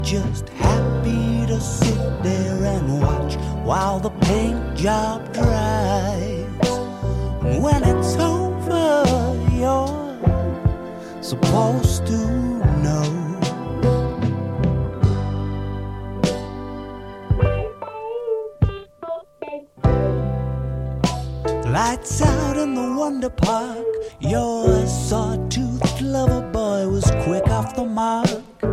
just happy to sit there and watch while the paint job dries. When it's over, you're supposed to know. Lights out in the Wonder Park. Your sawtooth lover boy was quick off the mark.